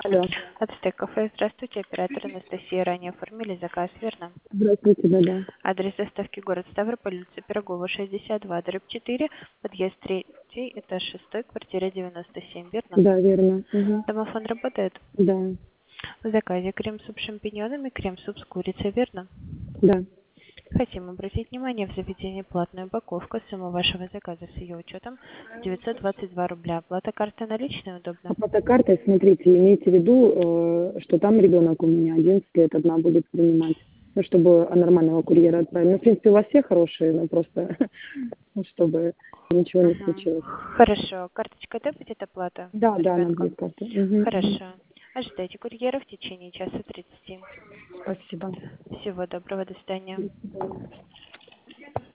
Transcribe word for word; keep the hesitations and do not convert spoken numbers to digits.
Алло. Ацтек кафе. Здравствуйте, оператор Анастасия. Ранее оформили заказ, верно? Здравствуйте, да, да. Адрес доставки город Ставрополь, улица Пирогова, шестьдесят два, дробь четыре, подъезд третий, этаж шестой, квартира девяносто семь, верно? Да, верно. Угу. Домофон работает? Да, В заказе крем-суп с шампиньонами, крем-суп с курицей, верно? да. Хотим обратить внимание, в заведении платная упаковка. Сумма вашего заказа с ее учетом девятьсот двадцать два рубля. Оплата карты наличной удобно? Оплата картой, смотрите, имейте в виду, э, что там ребенок у меня одиннадцать лет, одна будет принимать. Ну, чтобы нормального курьера отправить. Ну, в принципе, у вас все хорошие, но просто, ну, чтобы ничего не Мгм. случилось. Хорошо. Карточка да будет оплата Да, да, она ребенка? будет карта. Угу, угу. Хорошо. Ожидайте курьера в течение часа тридцати. Спасибо. Всего доброго, до свидания. До свидания.